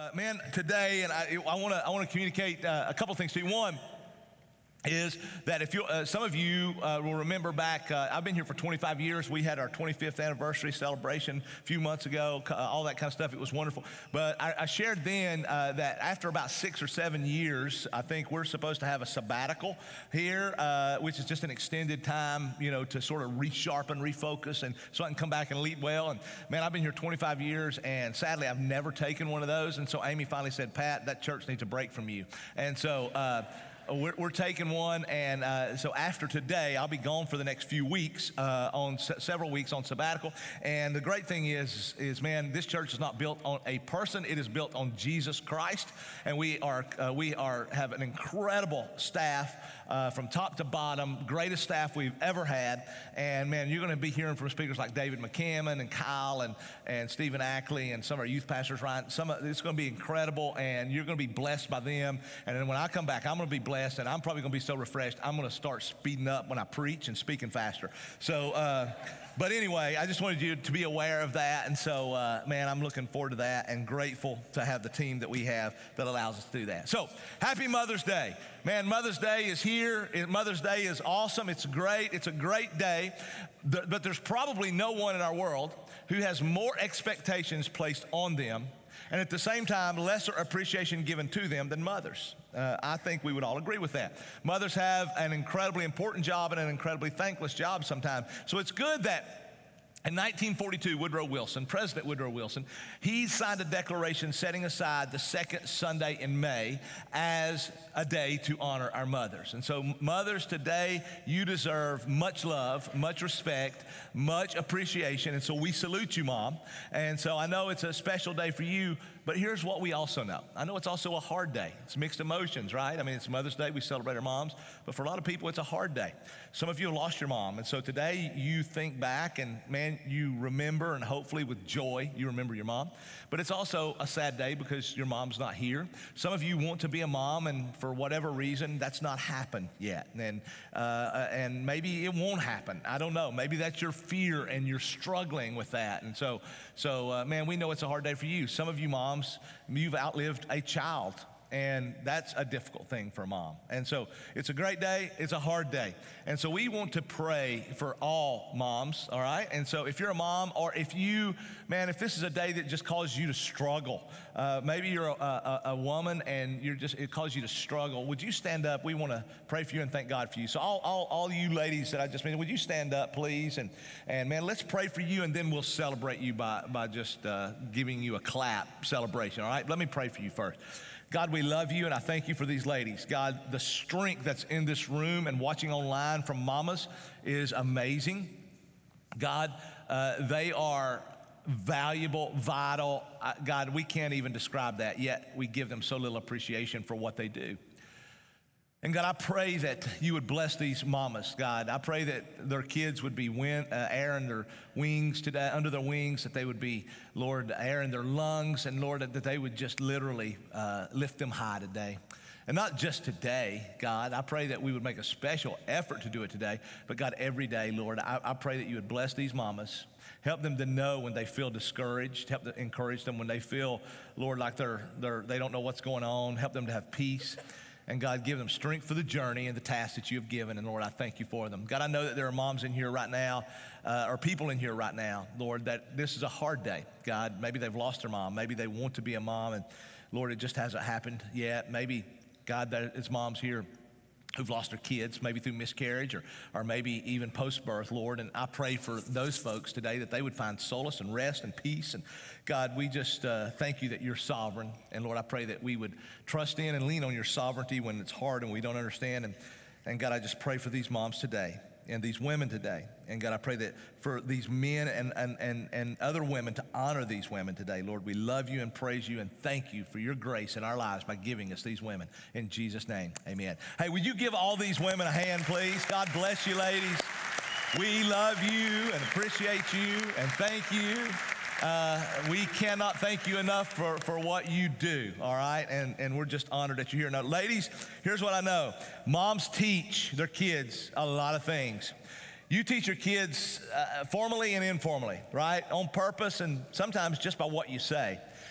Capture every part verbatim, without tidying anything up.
Uh, man, today, and I want to I want to communicate uh, a couple things to you. One is that if you, uh, some of you uh, will remember back, uh, I've been here for twenty-five years. We had our twenty-fifth anniversary celebration a few months ago, uh, all that kind of stuff. It was wonderful. But I, I shared then uh, that after about six or seven years, I think we're supposed to have a sabbatical here, uh, which is just an extended time, you know, to sort of resharpen, refocus, and so I can come back and lead well. And man, I've been here twenty-five years, and sadly, I've never taken one of those. And so Amy finally said, Pat, that church needs a break from you. And so, uh, We're, we're taking one, and uh, so after today, I'll be gone for the next few weeks, uh, on se- several weeks on sabbatical. And the great thing is, is man, this church is not built on a person; it is built on Jesus Christ. And we are, uh, we are have an incredible staff uh, from top to bottom, greatest staff we've ever had. And man, you're going to be hearing from speakers like David McCammon and Kyle and and Stephen Ackley and some of our youth pastors. Ryan, some of, it's going to be incredible, and you're going to be blessed by them. And then when I come back, I'm going to be blessed. And I'm probably going to be so refreshed, I'm going to start speeding up when I preach and speaking faster. So, uh, but anyway, I just wanted you to be aware of that. And so, uh, man, I'm looking forward to that and grateful to have the team that we have that allows us to do that. So, happy Mother's Day. Man, Mother's Day is here. Mother's Day is awesome. It's great. It's a great day. But there's probably no one in our world who has more expectations placed on them and at the same time, lesser appreciation given to them than mothers. Uh, I think we would all agree with that. Mothers have an incredibly important job and an incredibly thankless job sometimes. So it's good that in nineteen forty-two, Woodrow Wilson, President Woodrow Wilson, he signed a declaration setting aside the second Sunday in May as a day to honor our mothers. And so mothers, today, you deserve much love, much respect, much appreciation. And so we salute you, Mom. And so I know it's a special day for you, but here's what we also know. I know it's also a hard day. It's mixed emotions, right? I mean, it's Mother's Day. We celebrate our moms. But for a lot of people, it's a hard day. Some of you have lost your mom. And so today you think back and, man, you remember, and hopefully with joy, you remember your mom. But it's also a sad day because your mom's not here. Some of you want to be a mom, and for whatever reason, that's not happened yet. And uh, and maybe it won't happen. I don't know. Maybe that's your fear, and you're struggling with that. And so, so uh, man, we know it's a hard day for you. Some of you moms, you've outlived a child. And that's a difficult thing for a mom. And so it's a great day, it's a hard day. And so we want to pray for all moms, all right? And so if you're a mom, or if you, man, if this is a day that just causes you to struggle, uh, maybe you're a, a, a woman and you're just, it causes you to struggle, would you stand up? We want to pray for you and thank God for you. So all, all, all you ladies that I just mentioned, would you stand up, please? And, and man, let's pray for you, and then we'll celebrate you by, by just uh, giving you a clap celebration, all right? Let me pray for you first. God, we love you, and I thank you for these ladies. God, the strength that's in this room and watching online from mamas is amazing. God, uh, they are valuable, vital. Uh, God, we can't even describe that, yet we give them so little appreciation for what they do. And God, I pray that you would bless these mamas, God. I pray that their kids would be win, uh, airing their wings today, under their wings, that they would be, Lord, airing their lungs, and Lord, that they would just literally uh, lift them high today. And not just today, God, I pray that we would make a special effort to do it today, but God, every day, Lord, I, I pray that you would bless these mamas. Help them to know when they feel discouraged. Help to encourage them when they feel, Lord, like they're, they're, they don't know what's going on. Help them to have peace. And God, give them strength for the journey and the tasks that you have given. And Lord, I thank you for them. God, I know that there are moms in here right now, uh, or people in here right now, Lord, that this is a hard day. God, maybe they've lost their mom. Maybe they want to be a mom, and Lord, it just hasn't happened yet. Maybe, God, that it's moms here who've lost their kids, maybe through miscarriage or, or maybe even post-birth, Lord. And I pray for those folks today that they would find solace and rest and peace. And God, we just uh, thank you that you're sovereign. And Lord, I pray that we would trust in and lean on your sovereignty when it's hard and we don't understand. And, and God, I just pray for these moms today and these women today. And God, I pray that for these men and, and, and, and other women to honor these women today. Lord, we love you and praise you and thank you for your grace in our lives by giving us these women. In Jesus' name, amen. Hey, would you give all these women a hand, please? God bless you, ladies. We love you and appreciate you and thank you. Uh, we cannot thank you enough for, for what you do, all right? And, and we're just honored that you're here. Now, ladies, here's what I know. Moms teach their kids a lot of things. You teach your kids uh, formally and informally, right? On purpose and sometimes just by what you say.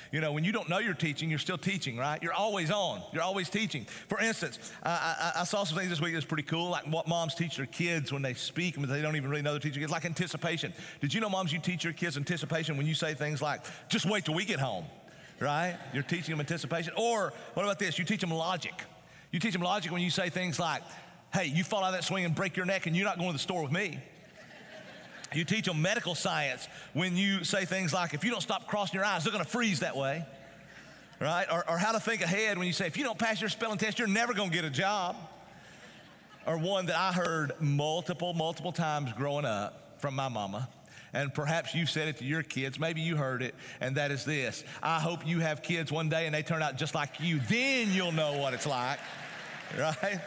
You know, when you don't know you're teaching, you're still teaching, right? You're always on. You're always teaching. For instance, I, I, I saw some things this week that's pretty cool, like what moms teach their kids when they speak, but they don't even really know they're teaching. It's like anticipation. Did you know, moms, you teach your kids anticipation when you say things like, just wait till we get home, right? You're teaching them anticipation. Or what about this? You teach them logic. You teach them logic when you say things like, hey, you fall out of that swing and break your neck and you're not going to the store with me. You teach them medical science when you say things like, if you don't stop crossing your eyes, they're going to freeze that way, right? Or, or how to think ahead when you say, if you don't pass your spelling test, you're never going to get a job. Or one that I heard multiple, multiple times growing up from my mama, and perhaps you've said it to your kids, maybe you heard it, and that is this: I hope you have kids one day and they turn out just like you, then you'll know what it's like. Right?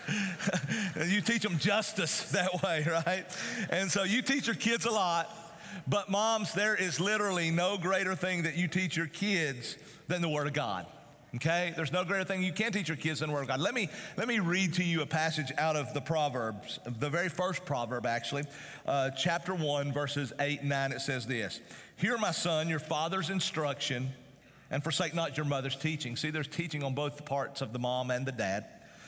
You teach them justice that way, right? And so you teach your kids a lot, but moms, there is literally no greater thing that you teach your kids than the Word of God. Okay? There's no greater thing you can teach your kids than the Word of God. Let me, let me read to you a passage out of the Proverbs, the very first proverb, actually. Uh, chapter one, verses eight and nine, it says this: Hear, my son, your father's instruction, and forsake not your mother's teaching. See, there's teaching on both parts of the mom and the dad.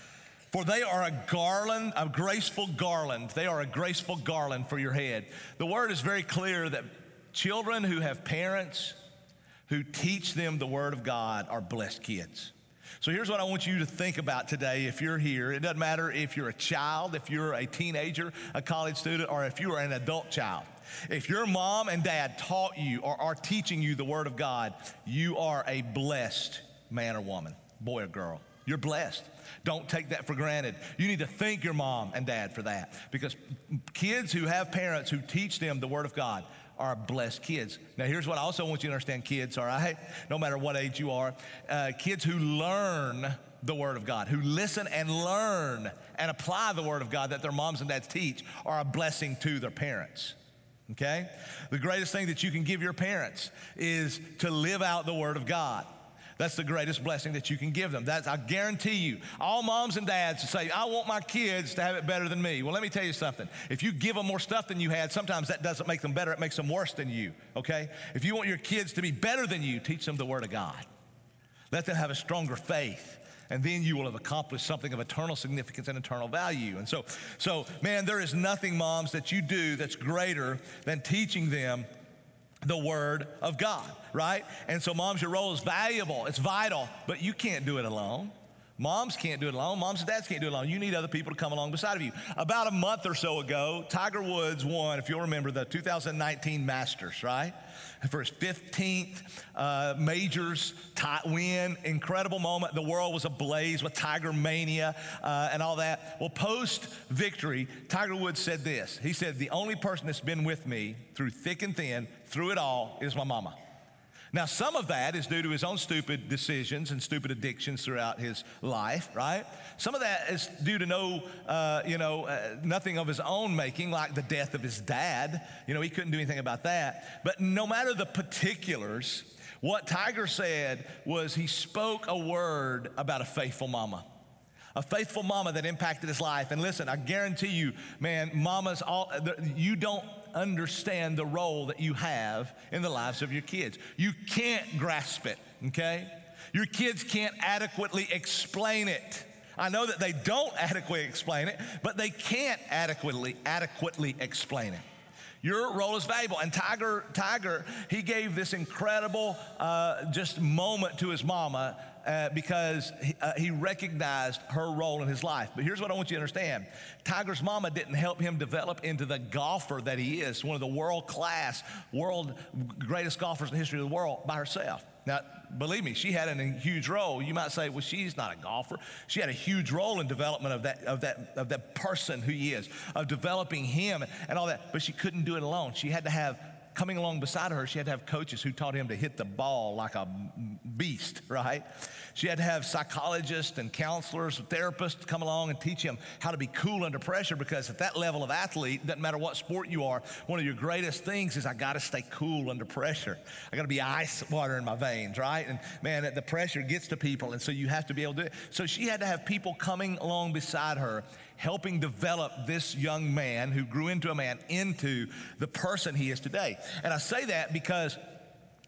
For they are a garland, a graceful garland. They are a graceful garland for your head. The word is very clear that children who have parents who teach them the Word of God are blessed kids. So here's what I want you to think about today if you're here. It doesn't matter if you're a child, if you're a teenager, a college student, or if you are an adult child. If your mom and dad taught you or are teaching you the Word of God, you are a blessed man or woman, boy or girl. You're blessed. Don't take that for granted. You need to thank your mom and dad for that, because kids who have parents who teach them the Word of God are blessed kids. Now, here's what I also want you to understand, kids, all right? No matter what age you are, uh, kids who learn the Word of God, who listen and learn and apply the Word of God that their moms and dads teach, are a blessing to their parents. Okay? The greatest thing that you can give your parents is to live out the Word of God. That's the greatest blessing that you can give them. That's, I guarantee you, all moms and dads say, I want my kids to have it better than me. Well, let me tell you something. If you give them more stuff than you had, sometimes that doesn't make them better. It makes them worse than you, okay? If you want your kids to be better than you, teach them the Word of God. Let them have a stronger faith, and then you will have accomplished something of eternal significance and eternal value. And so, so man, there is nothing, moms, that you do that's greater than teaching them the Word of God, right? And so, moms, your role is valuable. It's vital, but you can't do it alone. Moms can't do it alone. Moms and dads can't do it alone. You need other people to come along beside of you. About a month or so ago, Tiger Woods won, if you'll remember, the two thousand nineteen Masters, right? For his fifteenth uh, majors win. Incredible moment. The world was ablaze with Tiger mania uh, and all that. Well, post-victory, Tiger Woods said this. He said, the only person that's been with me through thick and thin, through it all, is my mama. Now, some of that is due to his own stupid decisions and stupid addictions throughout his life, right? Some of that is due to no, uh, you know, uh, nothing of his own making, like the death of his dad. You know, he couldn't do anything about that. But no matter the particulars, what Tiger said was he spoke a word about a faithful mama. A faithful mama that impacted his life. And listen, I guarantee you, man, mamas, all you don't understand the role that you have in the lives of your kids. You can't grasp it, okay? Your kids can't adequately explain it. I know that they don't adequately explain it, but they can't adequately, adequately explain it. Your role is valuable. And Tiger, Tiger, he gave this incredible uh, just moment to his mama uh, because he, uh, he recognized her role in his life. But here's what I want you to understand. Tiger's mama didn't help him develop into the golfer that he is, one of the world-class, world greatest golfers in the history of the world by herself. Now, believe me, she had a huge role. You might say, well, she's not a golfer. She had a huge role in development of that, of that, of that person who he is, of developing him and all that. But she couldn't do it alone. She had to have, coming along beside her, she had to have coaches who taught him to hit the ball like a beast, right? She had to have psychologists and counselors, therapists come along and teach him how to be cool under pressure, because at that level of athlete, doesn't matter what sport you are, one of your greatest things is I got to stay cool under pressure. I got to be ice water in my veins, right? And man, the pressure gets to people, and so you have to be able to do it. So she had to have people coming along beside her, helping develop this young man who grew into a man into the person he is today. And I say that because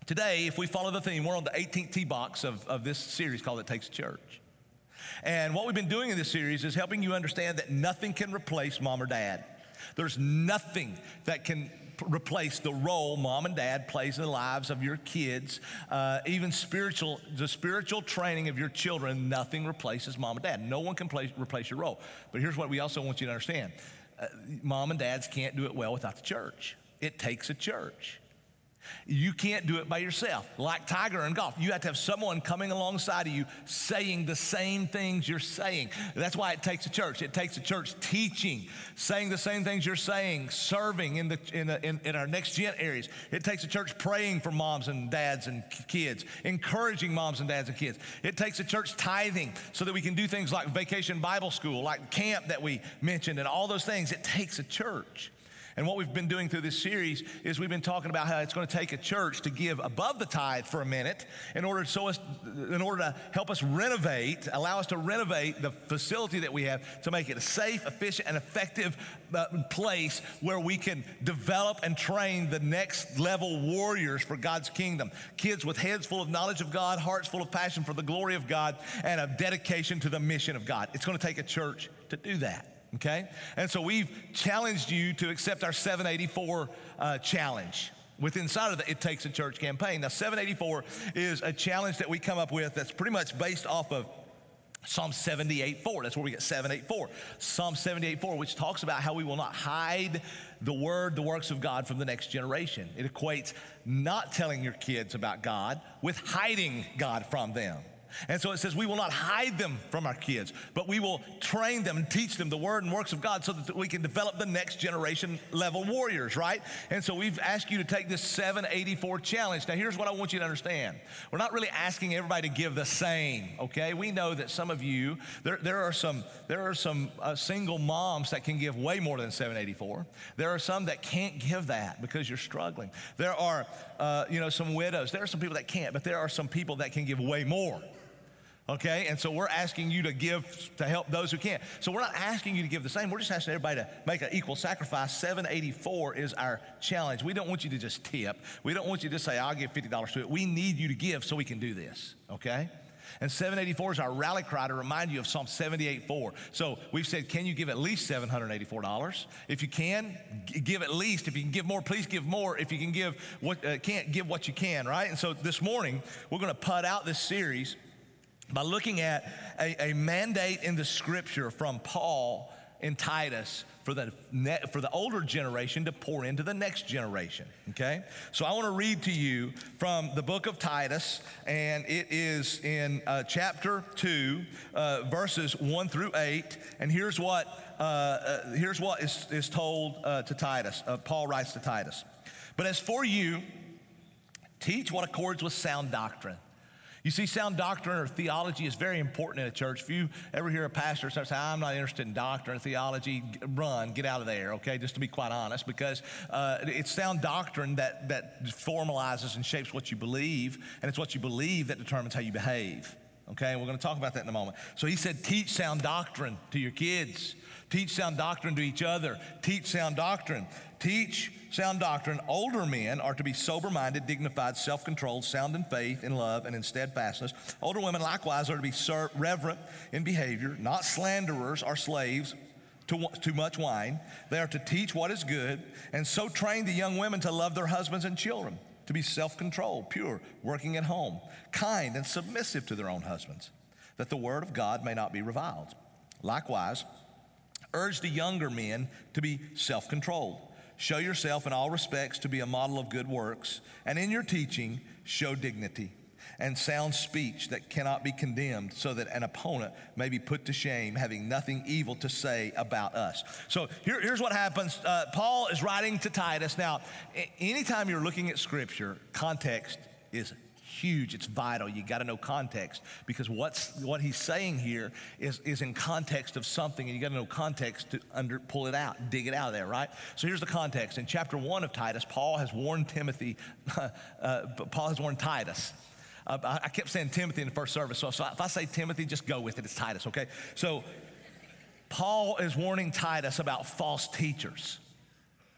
Today, if we follow the theme, we're on the eighteenth tee box of, of this series called It Takes a Church. And what we've been doing in this series is helping you understand that nothing can replace mom or dad. There's nothing that can replace the role mom and dad plays in the lives of your kids. Uh, even spiritual, the spiritual training of your children, nothing replaces mom and dad. No one can play, replace your role. But here's what we also want you to understand. Uh, mom and dads can't do it well without the church. It takes a church. You can't do it by yourself. Like Tiger in golf, you have to have someone coming alongside of you saying the same things you're saying. That's why it takes a church. It takes a church teaching, saying the same things you're saying, serving in the in, the, in, in our next gen areas. It takes a church praying for moms and dads and kids, encouraging moms and dads and kids. It takes a church tithing so that we can do things like Vacation Bible School, like camp that we mentioned, and all those things. It takes a church. And what we've been doing through this series is we've been talking about how it's going to take a church to give above the tithe for a minute in order, so us, in order to help us renovate, allow us to renovate the facility that we have to make it a safe, efficient, and effective uh, place where we can develop and train the next level warriors for God's kingdom. Kids with heads full of knowledge of God, hearts full of passion for the glory of God, and a dedication to the mission of God. It's going to take a church to do that. Okay? And so we've challenged you to accept our seven eighty-four uh, challenge. With inside of the It Takes a Church campaign. Now, seven eighty-four is a challenge that we come up with that's pretty much based off of Psalm seventy-eight four. That's where we get seven eighty-four. Psalm seventy-eight four, which talks about how we will not hide the word, the works of God from the next generation. It equates not telling your kids about God with hiding God from them. And so it says we will not hide them from our kids, but we will train them and teach them the word and works of God so that we can develop the next generation level warriors, right? And so we've asked you to take this seven eighty-four challenge. Now, here's what I want you to understand. We're not really asking everybody to give the same, okay? We know that some of you, there, there are some, there are some uh, single moms that can give way more than seven eighty-four. There are some that can't give that because you're struggling. There are, uh, you know, some widows. There are some people that can't, but there are some people that can give way more. Okay, and so we're asking you to give to help those who can't. So we're not asking you to give the same. We're just asking everybody to make an equal sacrifice. seven eighty-four is our challenge. We don't want you to just tip. We don't want you to say, I'll give fifty dollars to it. We need you to give so we can do this, okay? And seven eighty-four is our rally cry to remind you of Psalm seventy-eight four. So we've said, can you give at least seven hundred eighty-four dollars? If you can, g- give at least. If you can give more, please give more. If you can give what uh, can't, give what you can, right? And so this morning, we're going to put out this series by looking at a, a mandate in the scripture from Paul in Titus for the, ne- for the older generation to pour into the next generation, okay? So I want to read to you from the book of Titus, and it is in uh, chapter two, uh, verses one through eight, and here's what, uh, uh, here's what is, is told uh, to Titus. Uh, Paul writes to Titus. But as for you, teach what accords with sound doctrine. You see, sound doctrine or theology is very important in a church. If you ever hear a pastor start saying, I'm not interested in doctrine or theology, run, get out of there, okay, just to be quite honest, because uh, it's sound doctrine that, that formalizes and shapes what you believe, and it's what you believe that determines how you behave, okay? And we're going to talk about that in a moment. So he said, teach sound doctrine to your kids. Teach sound doctrine to each other. Teach sound doctrine. Teach sound doctrine. Older men are to be sober-minded, dignified, self-controlled, sound in faith, in love, and in steadfastness. Older women likewise are to be ser- reverent in behavior, not slanderers or slaves to too much wine. They are to teach what is good, and so train the young women to love their husbands and children, to be self-controlled, pure, working at home, kind and submissive to their own husbands, that the word of God may not be reviled. Likewise, urge the younger men to be self-controlled. Show yourself in all respects to be a model of good works, and in your teaching, show dignity and sound speech that cannot be condemned, so that an opponent may be put to shame, having nothing evil to say about us. So here, here's what happens. Uh, Paul is writing to Titus. Now, anytime you're looking at Scripture, context is huge. It's vital. You got to know context, because what's what he's saying here is, is in context of something, and you got to know context to under pull it out, dig it out of there, right? So here's the context. In chapter one of Titus, Paul has warned Timothy, uh, Paul has warned Titus. Uh, I kept saying Timothy in the first service, so if I say Timothy, just go with it. It's Titus, okay? So Paul is warning Titus about false teachers.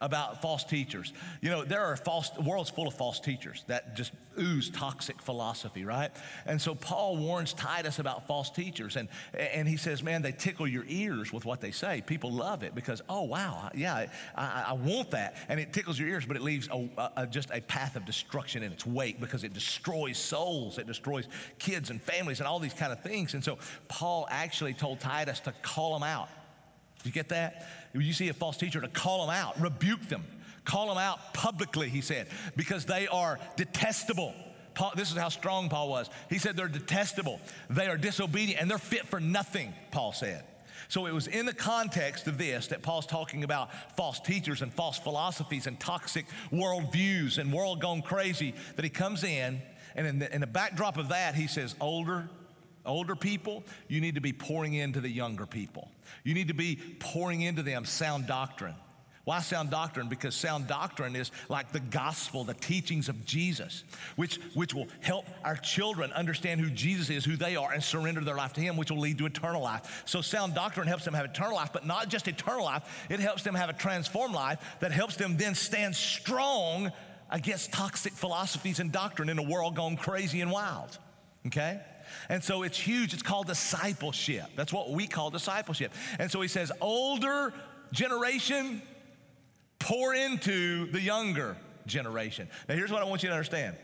about false teachers. You know, there are false, the world's full of false teachers that just ooze toxic philosophy, right? And so Paul warns Titus about false teachers, and, and he says, man, they tickle your ears with what they say. People love it because, oh, wow, yeah, I, I want that. And it tickles your ears, but it leaves a, a, just a path of destruction in its wake because it destroys souls, it destroys kids and families and all these kind of things. And so Paul actually told Titus to call them out. Did you get that? When you see a false teacher, to call them out, rebuke them, call them out publicly, he said, because they are detestable. Paul, this is how strong Paul was. He said they're detestable, they are disobedient, and they're fit for nothing, Paul said. So it was in the context of this that Paul's talking about false teachers and false philosophies and toxic worldviews and world gone crazy, that he comes in, and in the, in the backdrop of that, he says, older Older people, you need to be pouring into the younger people. You need to be pouring into them sound doctrine. Why sound doctrine? Because sound doctrine is like the gospel, the teachings of Jesus, which, which will help our children understand who Jesus is, who they are, and surrender their life to him, which will lead to eternal life. So sound doctrine helps them have eternal life, but not just eternal life. It helps them have a transformed life that helps them then stand strong against toxic philosophies and doctrine in a world gone crazy and wild, okay? And so it's huge. It's called discipleship. That's what we call discipleship. And so he says, older generation, pour into the younger generation. Now, here's what I want you to understand.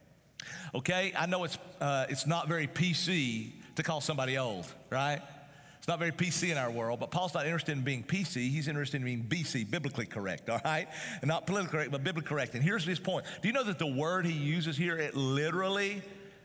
Okay, I know it's uh, it's not very P C to call somebody old, right? It's not very P C in our world, but Paul's not interested in being P C. He's interested in being B C, biblically correct, all right? And not politically correct, but biblically correct. And here's his point. Do you know that the word he uses here, it literally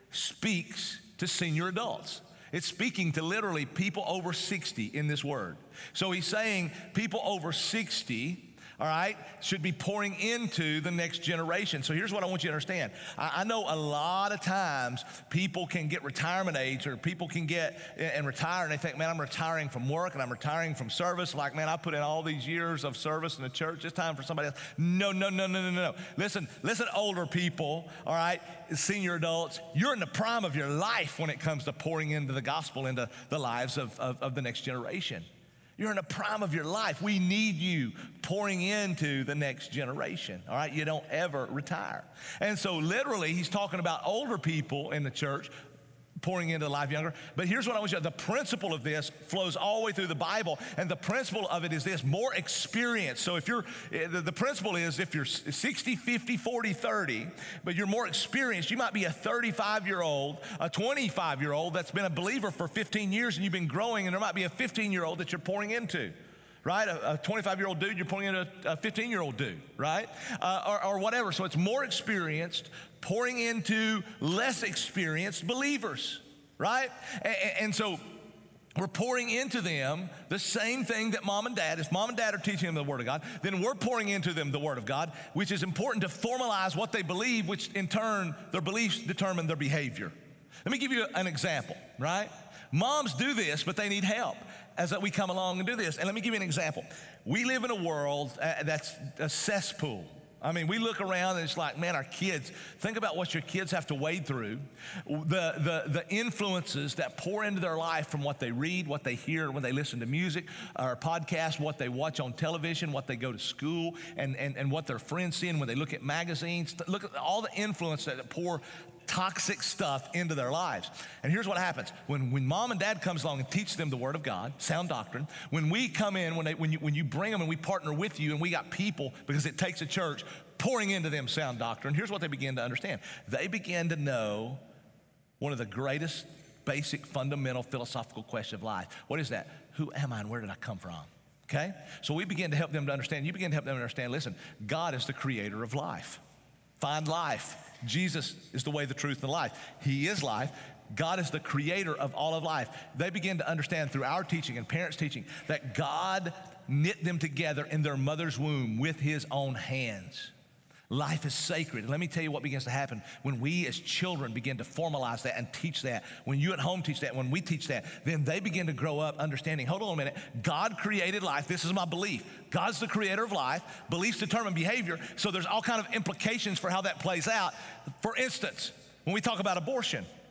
speaks to senior adults? It's speaking to literally people over sixty in this word. So he's saying people over sixty, all right, should be pouring into the next generation. So here's what I want you to understand. I, I know a lot of times people can get retirement age, or people can get and retire, and they think, man, I'm retiring from work and I'm retiring from service. Like, man, I put in all these years of service in the church. It's time for somebody else. No, no, no, no, no, no. Listen, listen, older people, all right, senior adults, you're in the prime of your life when it comes to pouring into the gospel into the lives of, of, of the next generation. You're in the prime of your life. We need you pouring into the next generation, all right? You don't ever retire. And so literally, he's talking about older people in the church pouring into life younger. But here's what I want you to know. The principle of this flows all the way through the Bible, and the principle of it is this: more experience. So if you're, the, the principle is if you're sixty, fifty, forty, thirty, but you're more experienced, you might be a thirty-five-year-old, a twenty-five-year-old that's been a believer for fifteen years, and you've been growing, and there might be a fifteen-year-old that you're pouring into. Right? A twenty-five-year-old dude, you're pouring into a fifteen-year-old dude, right? Uh, or, or whatever. So it's more experienced, pouring into less experienced believers, right? And, and so we're pouring into them the same thing that mom and dad, if mom and dad are teaching them the Word of God, then we're pouring into them the Word of God, which is important to formalize what they believe, which in turn, their beliefs determine their behavior. Let me give you an example, right? Moms do this, but they need help as we come along and do this. And let me give you an example. We live in a world uh, that's a cesspool. I mean, we look around and it's like, man, our kids, think about what your kids have to wade through. The, the, the influences that pour into their life from what they read, what they hear, when they listen to music or podcasts, what they watch on television, what they go to school, and, and, and what their friends see when they look at magazines. Look at all the influence that pour toxic stuff into their lives. And here's what happens. When, when mom and dad comes along and teach them the Word of God, sound doctrine, when we come in, when, they, when, you, when you bring them and we partner with you and we got people, because it takes a church, pouring into them sound doctrine, here's what they begin to understand. They begin to know one of the greatest basic fundamental philosophical questions of life. What is that? Who am I and where did I come from? Okay? So we begin to help them to understand. You begin to help them to understand, listen, God is the creator of life. Find life. Jesus is the way, the truth, and the life. He is life. God is the creator of all of life. They begin to understand through our teaching and parents' teaching that God knit them together in their mother's womb with his own hands. Life is sacred. And let me tell you what begins to happen when we as children begin to formalize that and teach that. When you at home teach that, when we teach that, then they begin to grow up understanding, hold on a minute, God created life. This is my belief. God's the creator of life. Beliefs determine behavior. So there's all kind of implications for how that plays out. For instance, when we talk about abortion,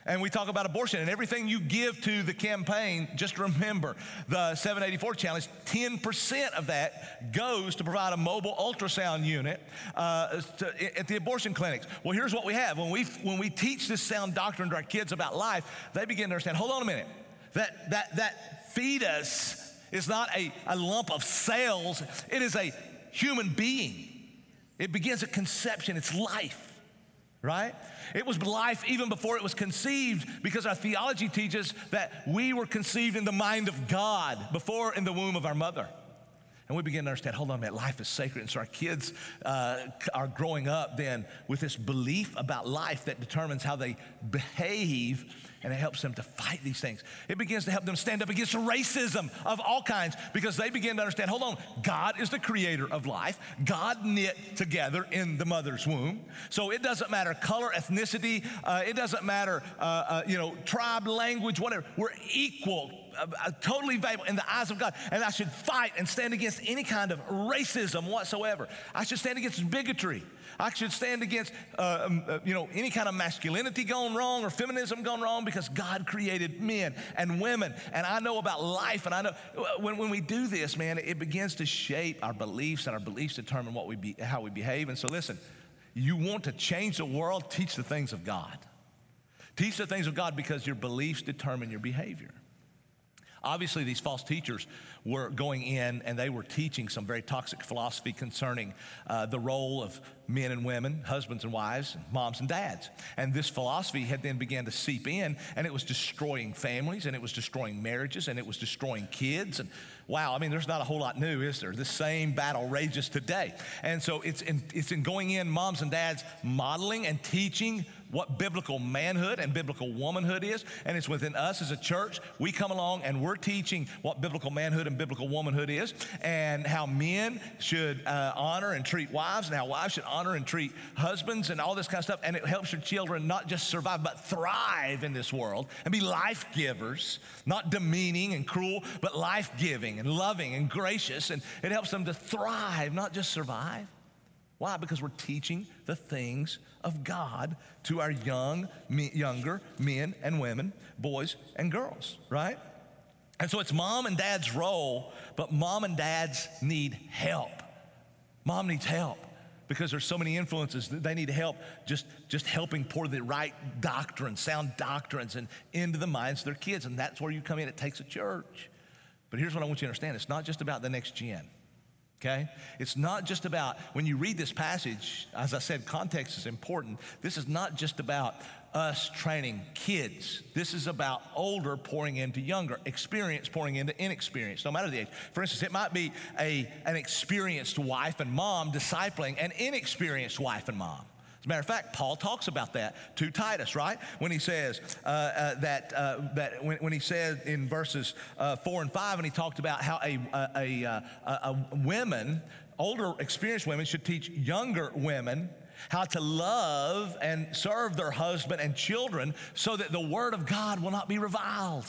And we talk about abortion and everything you give to the campaign. Just remember the seven eighty-four challenge, ten percent of that goes to provide a mobile ultrasound unit uh, to, at the abortion clinics. Well, here's what we have. When we, when we teach this sound doctrine to our kids about life, they begin to understand, hold on a minute, that, that, that fetus is not a, a lump of cells, it is a human being. It begins at conception, it's life, right? It was life even before it was conceived, because our theology teaches that we were conceived in the mind of God before in the womb of our mother. And we begin to understand, hold on a minute, life is sacred. And so our kids uh, are growing up then with this belief about life that determines how they behave, and it helps them to fight these things. It begins to help them stand up against racism of all kinds, because they begin to understand, hold on, God is the creator of life. God knit together in the mother's womb. So it doesn't matter color, ethnicity, uh, it doesn't matter, uh, uh, you know, tribe, language, whatever. We're equal, uh, uh, totally valuable in the eyes of God. And I should fight and stand against any kind of racism whatsoever. I should stand against bigotry. I should stand against, uh, um, uh, you know, any kind of masculinity going wrong or feminism going wrong, because God created men and women, and I know about life, and I know when, when we do this, man, it begins to shape our beliefs, and our beliefs determine what we be, how we behave. And so listen, you want to change the world, teach the things of God. Teach the things of God, because your beliefs determine your behavior. Obviously, these false teachers were going in and they were teaching some very toxic philosophy concerning uh, the role of men and women, husbands and wives, moms and dads. And this philosophy had then began to seep in, and it was destroying families, and it was destroying marriages, and it was destroying kids. And wow, I mean, there's not a whole lot new, is there? The same battle rages today. And so it's in, it's in going in, moms and dads modeling and teaching what biblical manhood and biblical womanhood is. And it's within us as a church. We come along and we're teaching what biblical manhood and biblical womanhood is, and how men should uh, honor and treat wives, and how wives should honor and treat husbands, and all this kind of stuff. And it helps your children not just survive, but thrive in this world and be life givers, not demeaning and cruel, but life-giving and loving and gracious. And it helps them to thrive, not just survive. Why? Because we're teaching the things of God to our young, me, younger men and women, boys and girls, right? And so it's mom and dad's role, but mom and dads need help. Mom needs help, because there's so many influences that they need help just, just helping pour the right doctrine, sound doctrines, and into the minds of their kids. And that's where you come in. It takes a church. But here's what I want you to understand. It's not just about the next gen. Okay? It's not just about, when you read this passage, as I said, context is important. This is not just about us training kids. This is about older pouring into younger, experience pouring into inexperienced, no matter the age. For instance, it might be a, an experienced wife and mom discipling an inexperienced wife and mom. As a matter of fact, Paul talks about that to Titus, right? When he says uh, uh, that, uh, that when, when he said in verses uh, four and five, and he talked about how a, a, a, a, a women, older experienced women, should teach younger women how to love and serve their husband and children, so that the word of God will not be reviled.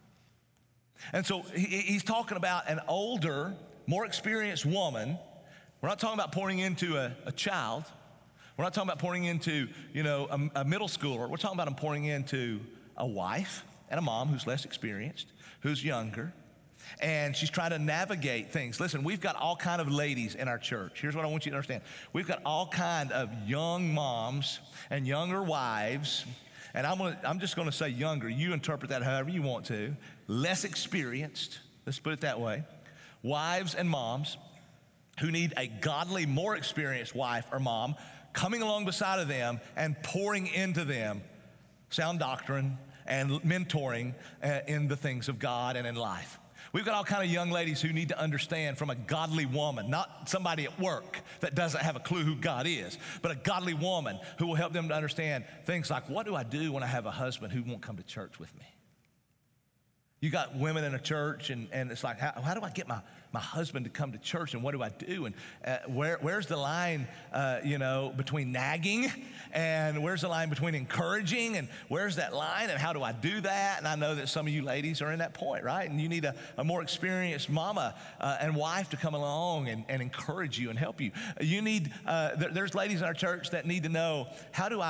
And so he, he's talking about an older, more experienced woman. We're not talking about pouring into a, a child. We're not talking about pouring into, you know, a, a middle schooler. We're talking about them pouring into a wife and a mom who's less experienced, who's younger, and she's trying to navigate things. Listen, we've got all kind of ladies in our church. Here's what I want you to understand. We've got all kind of young moms and younger wives, and I'm, gonna, I'm just going to say younger. You interpret that however you want to. Less experienced, let's put it that way. Wives and moms who need a godly, more experienced wife or mom coming along beside of them and pouring into them sound doctrine and mentoring uh, in the things of God and in life. We've got all kind of young ladies who need to understand from a godly woman, not somebody at work that doesn't have a clue who God is, but a godly woman who will help them to understand things like, what do I do when I have a husband who won't come to church with me? You got women in a church, and, and it's like, how, how do I get my, my husband to come to church, and what do I do? And uh, where, where's the line, uh, you know, between nagging, and where's the line between encouraging, and where's that line, and how do I do that? And I know that some of you ladies are in that point, right? And you need a, a more experienced mama uh, and wife to come along and, and encourage you and help you. You need, uh, there, there's ladies in our church that need to know, how do I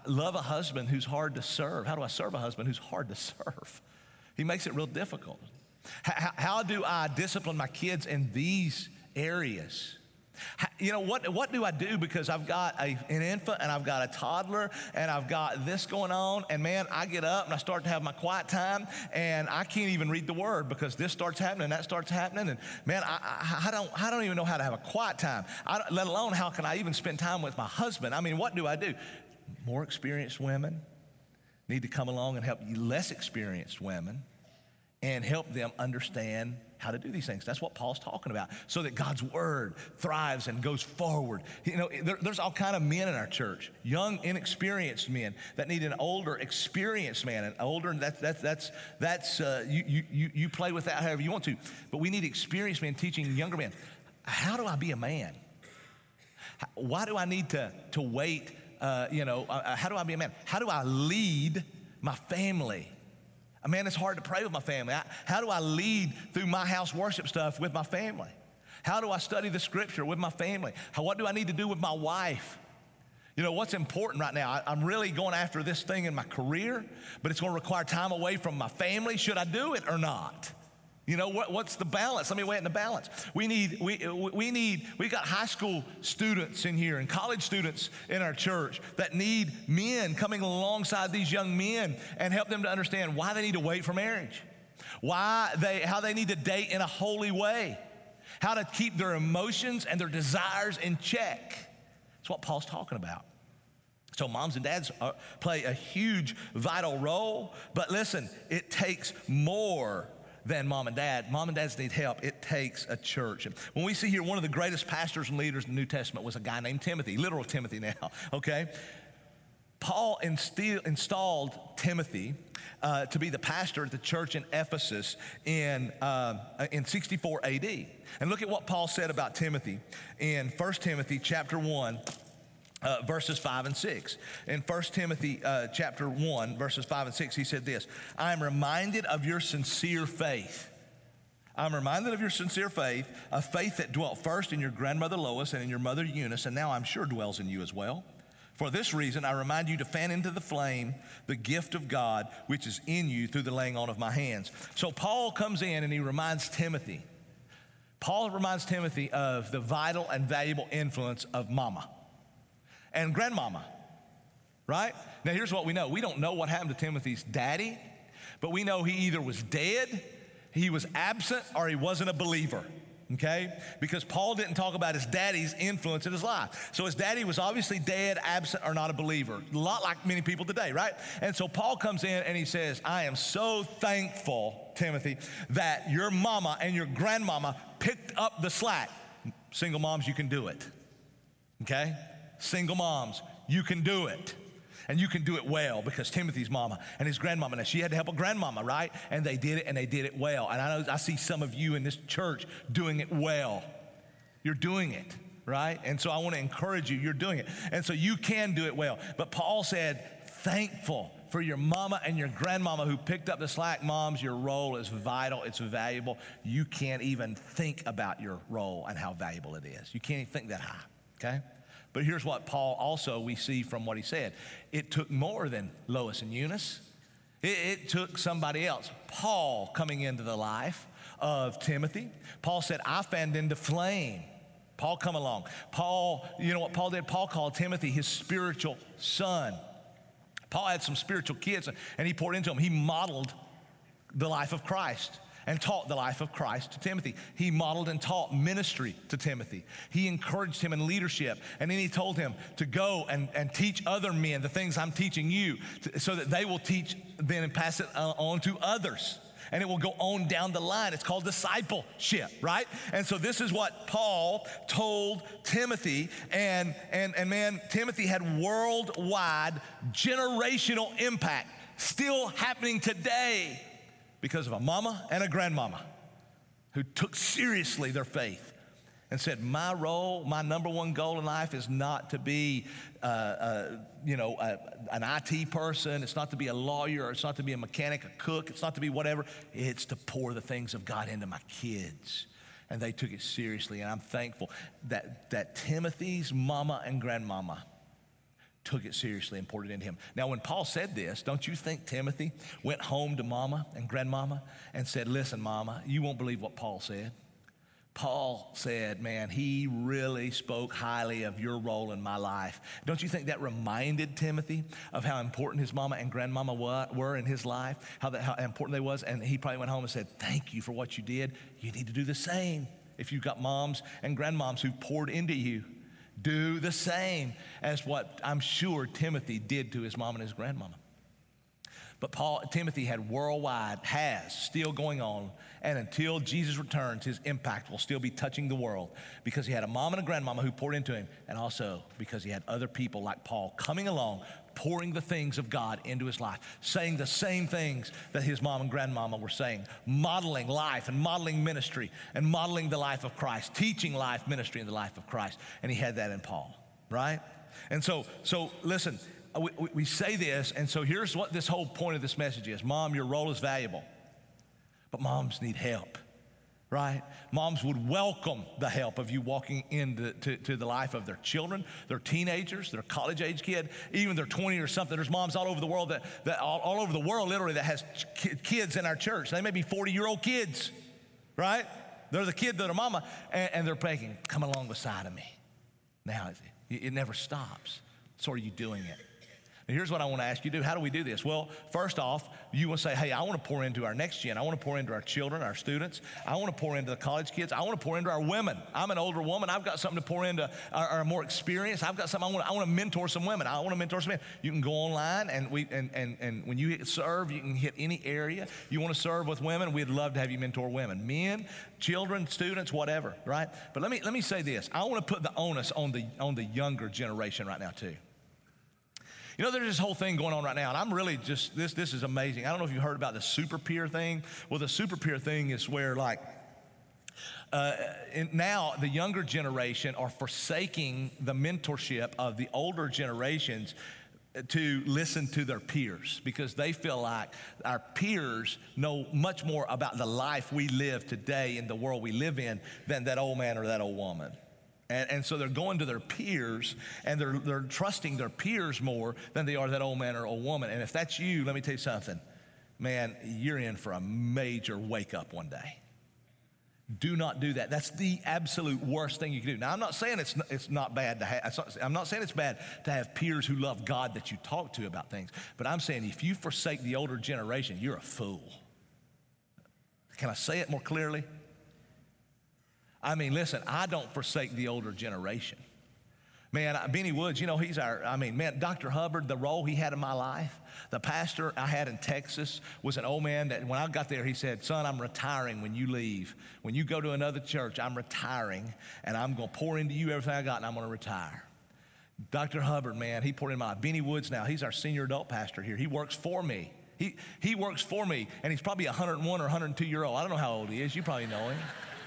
love a husband who's hard to serve. How do I serve a husband who's hard to serve? He makes it real difficult. How, how do I discipline my kids in these areas? How, you know, what, what do I do? Because I've got a, an infant and I've got a toddler and I've got this going on. And man, I get up and I start to have my quiet time and I can't even read the word because this starts happening and that starts happening. And man, I, I, I, don't, I don't even know how to have a quiet time, I don't, let alone how can I even spend time with my husband. I mean, what do I do? More experienced women need to come along and help less experienced women and help them understand how to do these things. That's what Paul's talking about, so that God's word thrives and goes forward. You know, there, there's all kind of men in our church, young, inexperienced men that need an older, experienced man. And older, that's that's that's that's uh, you you you play with that however you want to. But we need experienced men teaching younger men. How do I be a man? Why do I need to to wait? Uh, you know, uh, how do I be a man? How do I lead my family? Man, it's hard to pray with my family. I, how do I lead through my house worship stuff with my family? How do I study the scripture with my family? How, what do I need to do with my wife? You know, what's important right now? I, I'm really going after this thing in my career, but it's going to require time away from my family. Should I do it or not? You know, what, what's the balance? Let me weigh it in the balance. We need, we, we need, we got high school students in here and college students in our church that need men coming alongside these young men and help them to understand why they need to wait for marriage, why they, how they need to date in a holy way, how to keep their emotions and their desires in check. That's what Paul's talking about. So moms and dads are, play a huge, vital role, but listen, it takes more than mom and dad. Mom and dads need help. It takes a church. And when we see here, one of the greatest pastors and leaders in the New Testament was a guy named Timothy, literal Timothy now, okay? Paul instill, installed Timothy uh, to be the pastor at the church in Ephesus in, uh, in sixty-four A D. And look at what Paul said about Timothy in First Timothy chapter one, Uh, verses five and six. In First Timothy uh, chapter one, verses five and six, he said this: I am reminded of your sincere faith. I'm reminded of your sincere faith, a faith that dwelt first in your grandmother Lois and in your mother Eunice, and now I'm sure dwells in you as well. For this reason, I remind you to fan into the flame the gift of God, which is in you through the laying on of my hands. So Paul comes in and he reminds Timothy. Paul reminds Timothy of the vital and valuable influence of mama and grandmama, right? Now, here's what we know. We don't know what happened to Timothy's daddy, but we know he either was dead, he was absent, or he wasn't a believer, okay? Because Paul didn't talk about his daddy's influence in his life. So his daddy was obviously dead, absent, or not a believer, a lot like many people today, right? And so Paul comes in and he says, I am so thankful, Timothy, that your mama and your grandmama picked up the slack. Single moms, you can do it, okay? Single moms, you can do it. And you can do it well, because Timothy's mama and his grandmama, now she had to help a grandmama, right? And they did it, and they did it well. And I know I see some of you in this church doing it well. You're doing it, right? And so I want to encourage you, you're doing it. And so you can do it well. But Paul said, thankful for your mama and your grandmama who picked up the slack. Moms, your role is vital, it's valuable. You can't even think about your role and how valuable it is. You can't even think that high, okay? But here's what Paul also, we see from what he said. It took more than Lois and Eunice. It, it took somebody else. Paul coming into the life of Timothy. Paul said, I fanned into flame. Paul come along. Paul, you know what Paul did? Paul called Timothy his spiritual son. Paul had some spiritual kids, and he poured into them. He modeled the life of Christ and taught the life of Christ to Timothy. He modeled and taught ministry to Timothy. He encouraged him in leadership, and then he told him to go and, and teach other men the things I'm teaching you, to, so that they will teach then and pass it uh, on to others. And it will go on down the line. It's called discipleship, right? And so this is what Paul told Timothy, and, and, and man, Timothy had worldwide generational impact still happening today, because of a mama and a grandmama who took seriously their faith and said, my role, my number one goal in life is not to be, uh, uh, you know, a, an I T person. It's not to be a lawyer. It's not to be a mechanic, a cook. It's not to be whatever. It's to pour the things of God into my kids. And they took it seriously. And I'm thankful that, that Timothy's mama and grandmama took it seriously and poured it into him. Now, when Paul said this, don't you think Timothy went home to mama and grandmama and said, listen, mama, you won't believe what Paul said. Paul said, man, he really spoke highly of your role in my life. Don't you think that reminded Timothy of how important his mama and grandmama were in his life, how, that, how important they was? And he probably went home and said, thank you for what you did. You need to do the same. If you've got moms and grandmoms who poured into you, do the same as what I'm sure Timothy did to his mom and his grandmama. But Paul, Timothy had worldwide, has still going on, and until Jesus returns, his impact will still be touching the world because he had a mom and a grandmama who poured into him, and also because he had other people like Paul coming along, pouring the things of God into his life, saying the same things that his mom and grandmama were saying, modeling life and modeling ministry and modeling the life of Christ, teaching life, ministry, and the life of Christ. And he had that in Paul, right? And so, so listen, we, we, we say this, and so here's what this whole point of this message is. Mom, your role is valuable, but moms need help, right? Moms would welcome the help of you walking into to, to the life of their children, their teenagers, their college-age kid, even their twenty or something. There's moms all over the world, that, that all, all over the world, literally, that has kids in our church. They may be forty-year-old kids, right? They're the kid that are mama, and, and they're begging, come along beside of me. Now, it, it never stops. So are you doing it? Now, here's what I want to ask you to do. How do we do this? Well, first off, you want to say, hey, I want to pour into our next gen. I want to pour into our children, our students. I want to pour into the college kids. I want to pour into our women. I'm an older woman. I've got something to pour into our, our more experienced. I've got something. I want, to, I want to mentor some women. I want to mentor some men. You can go online, and we and, and, and when you hit serve, you can hit any area. You want to serve with women, we'd love to have you mentor women. Men, children, students, whatever, right? But let me let me say this. I want to put the onus on the on the younger generation right now, too. You know, there's this whole thing going on right now, and I'm really just, this this is amazing. I don't know if you heard about the super peer thing. Well, the super peer thing is where, like, uh, now the younger generation are forsaking the mentorship of the older generations to listen to their peers, because they feel like our peers know much more about the life we live today in the world we live in than that old man or that old woman. And, and so they're going to their peers, and they're, they're trusting their peers more than they are that old man or old woman. And if that's you, let me tell you something. Man, you're in for a major wake-up one day. Do not do that. That's the absolute worst thing you can do. Now, I'm not saying it's not, it's not bad to have, I'm not saying it's bad to have peers who love God that you talk to about things, but I'm saying if you forsake the older generation, you're a fool. Can I say it more clearly? I mean, listen, I don't forsake the older generation. Man, Benny Woods, you know, he's our, I mean, man, Doctor Hubbard, the role he had in my life, the pastor I had in Texas was an old man that when I got there, he said, son, I'm retiring when you leave. When you go to another church, I'm retiring, and I'm going to pour into you everything I got, and I'm going to retire. Doctor Hubbard, man, he poured in my life. Benny Woods now, he's our senior adult pastor here. He works for me. He, he works for me, and he's probably one oh one or one oh two year old. I don't know how old he is. You probably know him.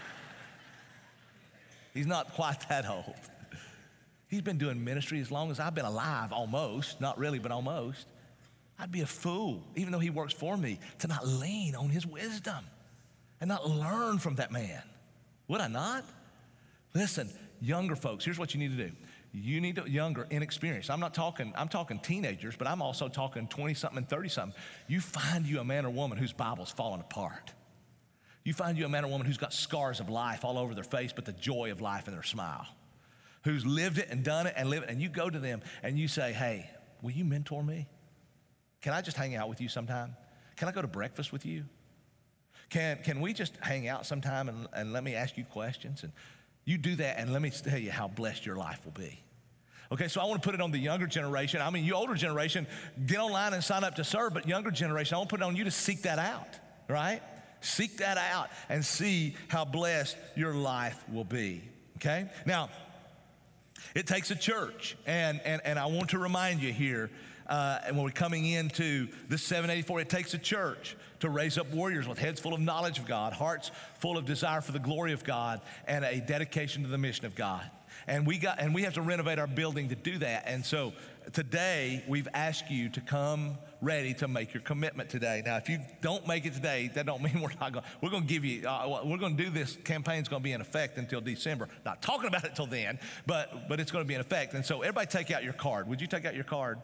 He's not quite that old. He's been doing ministry as long as I've been alive, almost. Not really, but almost. I'd be a fool, even though he works for me, to not lean on his wisdom and not learn from that man. Would I not? Listen, younger folks, here's what you need to do. You need to, younger, inexperienced. I'm not talking, I'm talking teenagers, but I'm also talking twenty-something and thirty-something. You find you a man or woman whose Bible's falling apart. You find you a man or woman who's got scars of life all over their face, but the joy of life in their smile, who's lived it and done it and lived it, and you go to them and you say, hey, will you mentor me? Can I just hang out with you sometime? Can I go to breakfast with you? Can, can we just hang out sometime and, and let me ask you questions? And you do that, and let me tell you how blessed your life will be. Okay, so I want to put it on the younger generation. I mean, you older generation, get online and sign up to serve, but younger generation, I want to put it on you to seek that out, right? Seek that out and see how blessed your life will be, okay? Now, it takes a church, and, and, and I want to remind you here, uh, and when we're coming into this seven eighty-four, it takes a church to raise up warriors with heads full of knowledge of God, hearts full of desire for the glory of God, and a dedication to the mission of God. And we got, and we have to renovate our building to do that. And so today, we've asked you to come ready to make your commitment today. Now, if you don't make it today, that don't mean we're not going. We're going to give you. Uh, we're going to do this. Campaign's going to be in effect until December. Not talking about it till then, but but it's going to be in effect. And so, everybody, take out your card. Would you take out your card?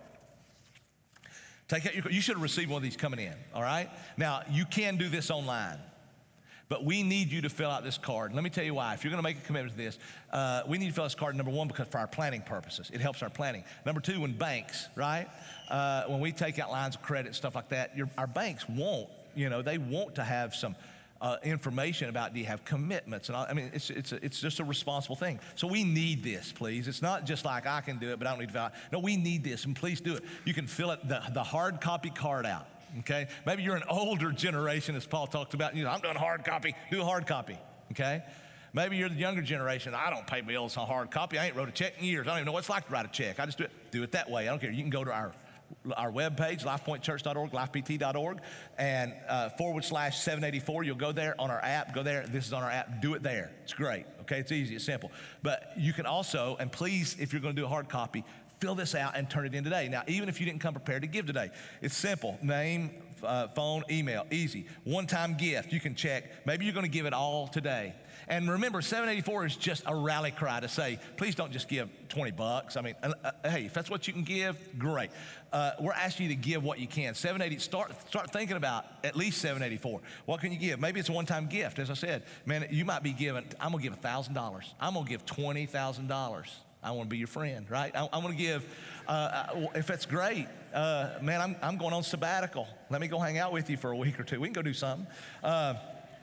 Take out your. You should have received one of these coming in. All right. Now, you can do this online. But we need you to fill out this card. Let me tell you why. If you're going to make a commitment to this, uh, we need to fill out this card, number one, because for our planning purposes. It helps our planning. Number two, when banks, right, uh, when we take out lines of credit and stuff like that, your, our banks want, you know, they want to have some uh, information about, do you have commitments? And all, I mean, it's, it's, a, it's just a responsible thing. So we need this, please. It's not just like, I can do it, but I don't need to fill it out. No, we need this, and please do it. You can fill it, the, the hard copy card out. Okay, maybe you're an older generation, as Paul talked about. You know, I'm doing hard copy. Do a hard copy. Okay, maybe you're the younger generation. I don't pay bills on hard copy. I ain't wrote a check in years. I don't even know what it's like to write a check. I just do it. Do it that way. I don't care. You can go to our our webpage, life point church dot org, life p t dot org, and uh, forward slash seven eighty-four. You'll go there on our app. Go there. This is on our app. Do it there. It's great. Okay, it's easy. It's simple. But you can also, and please, if you're going to do a hard copy, fill this out and turn it in today. Now, even if you didn't come prepared to give today, it's simple. Name, uh, phone, email, easy. One-time gift, you can check. Maybe you're going to give it all today. And remember, seven eighty-four is just a rally cry to say, please don't just give twenty bucks. I mean, uh, uh, hey, if that's what you can give, great. Uh, we're asking you to give what you can. seven eighty, start, start thinking about at least seven eighty-four. What can you give? Maybe it's a one-time gift. As I said, man, you might be giving, I'm going to give one thousand dollars. I'm going to give twenty thousand dollars. I want to be your friend, right? I, I want to give, uh, if it's great, uh, man, I'm, I'm going on sabbatical. Let me go hang out with you for a week or two. We can go do something. Uh,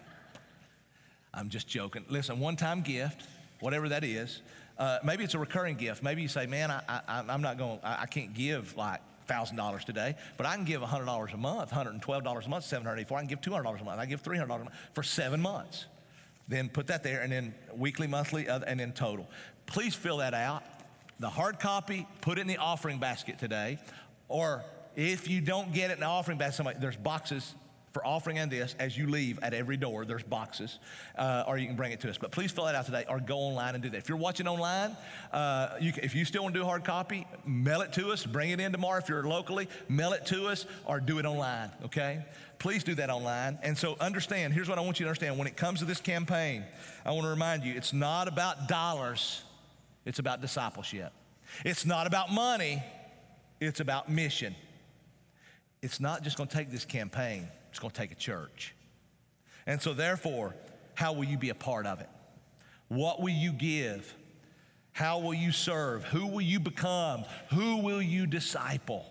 I'm just joking. Listen, one-time gift, whatever that is. Uh, maybe it's a recurring gift. Maybe you say, man, I, I, I'm not going, I, I can't give like one thousand dollars today, but I can give one hundred dollars a month, one hundred twelve dollars a month, seven hundred eighty-four. I can give two hundred dollars a month. I can give three hundred dollars a month for seven months. Then put that there, and then weekly, monthly, and then total. Please fill that out. The hard copy, put it in the offering basket today. Or if you don't get it in the offering basket, somebody, there's boxes for offering and this as you leave at every door. There's boxes, uh, or you can bring it to us. But please fill that out today, or go online and do that. If you're watching online, uh, you can, if you still want to do a hard copy, mail it to us. Bring it in tomorrow. If you're locally, mail it to us, or do it online. Okay. Please do that online. And so understand, here's what I want you to understand. When it comes to this campaign, I want to remind you, it's not about dollars, it's about discipleship. It's not about money, it's about mission. It's not just going to take this campaign, it's going to take a church. And so therefore, how will you be a part of it? What will you give? How will you serve? Who will you become? Who will you disciple?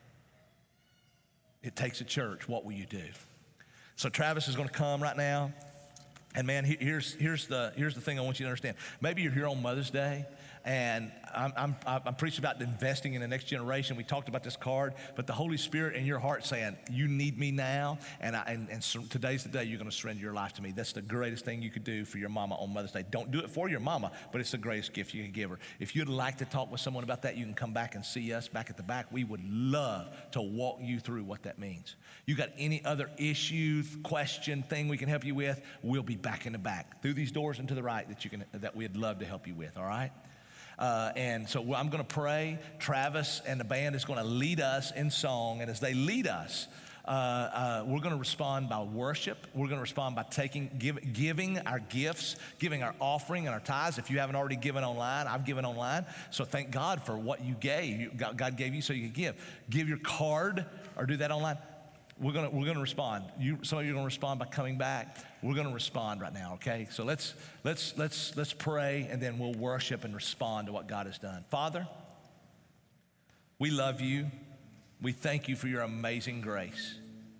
It takes a church. What will you do? So Travis is going to come right now. And man, here's, here's, the, here's the thing I want you to understand. Maybe you're here on Mother's Day, and I'm, I'm, I'm preaching about investing in the next generation. We talked about this card, but the Holy Spirit in your heart saying, you need me now, and, I, and, and so today's the day you're going to surrender your life to me. That's the greatest thing you could do for your mama on Mother's Day. Don't do it for your mama, but it's the greatest gift you can give her. If you'd like to talk with someone about that, you can come back and see us back at the back. We would love to walk you through what that means. You got any other issue, question, thing we can help you with, we'll be back in the back through these doors and to the right that you can that we'd love to help you with. All right. Uh, and so I'm going to pray. Travis and the band is going to lead us in song, and as they lead us, uh, uh, we're going to respond by worship. We're going to respond by taking, give, giving our gifts, giving our offering and our tithes. If you haven't already given online, I've given online. So thank God for what you gave. God gave you so you could give. Give your card or do that online. We're gonna we're gonna respond. You, some of you are gonna respond by coming back. We're gonna respond right now, okay? So let's let's let's let's pray, and then we'll worship and respond to what God has done. Father, we love you. We thank you for your amazing grace.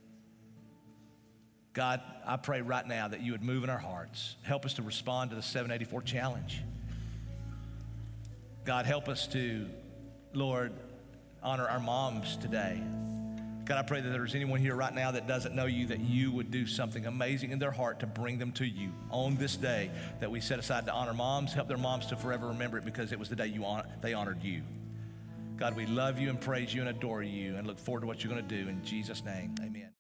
God, I pray right now that you would move in our hearts. Help us to respond to the seven eighty-four challenge. God, help us to, Lord, honor our moms today. God, I pray that there's anyone here right now that doesn't know you, that you would do something amazing in their heart to bring them to you on this day that we set aside to honor moms. Help their moms to forever remember it, because it was the day you honor, they honored you. God, we love you and praise you and adore you and look forward to what you're going to do. In Jesus' name, amen.